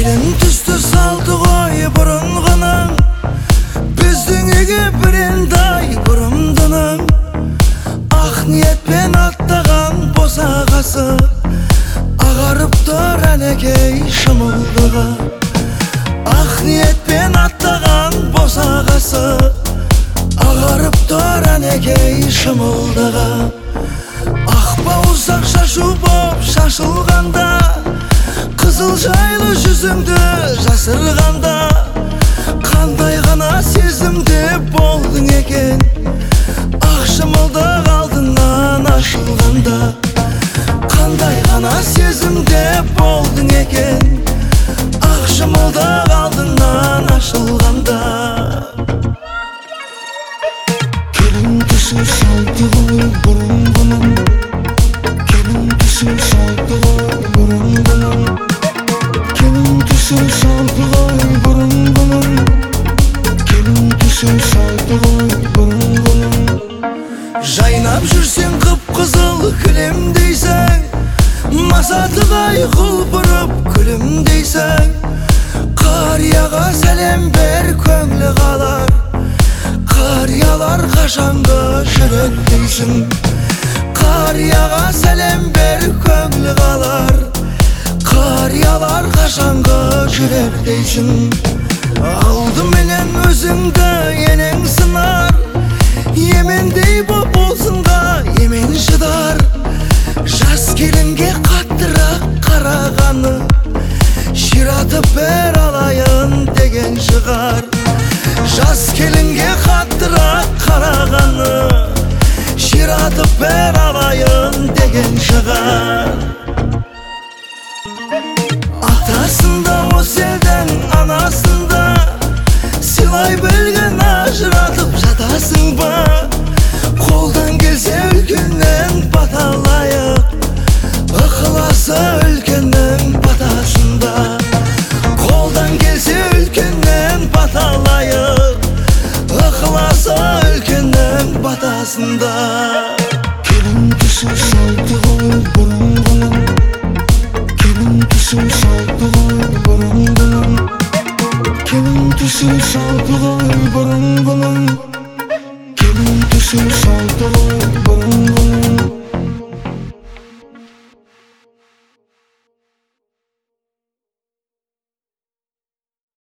Келін түсті салды ғой бұрынғының, біздің үйге бірендай бұрымдының. Ақ ниетпен аттаған босағасы, ағарып тұр әнекей шымылдығы. Ақ ниетпен аттаған босағасы, ағарып тұр әнекей шымылдығы. Ақ бауырсақ шашу боп шашылғанда, қызыл жайлы жүзіңді жасырғанда, қандай ғана сезімде болдың екен, ақ шымылдық алдынан ашылғанда. Қандай ғана сезімде болдың екен, ақ шымылдық алдынан ашылғанда. Келін түсі салды ғой бұрынғының, келін түсі салды ғой бұрынғының, келін түсі салды ғой бұрынғының, келін түсі салды ғой бұрынғының. Жайнап жүрсең қып-қызыл кілемдейсің, масатығай құлпырып күлімдейсің. Қарияға сәлем бер, көңілі қалар, қариялар қашанғы жүректейсің. Қарияға сәлем бер, көңілі қалар, қариялар қашанғы жүректейсің. Алдыменен өзіңді енең сынар, емендей боп болсынға емен шыдар. Жас келінге қаттырақ қарағаны, ширатып бер алайын деген шығар. Жас келінге қаттырақ қарағаны, ширатып бер алайын деген шығар. Атасында осы елдің анасында, сыйлай білген ажыратып жатасың ба? Қолдан келсе үлкеннен бата алайық, ықыласы үлкеннің батасында. Қолдан келсе үлкеннен бата алайық, ықыласы үлкеннің батасында. Келін түсі салды ғой бұрынғының, келін түсі салды ғой бұрынғының, келін түсі салды ғой бұрынғының, келін түсі салды ғой бұрынғының.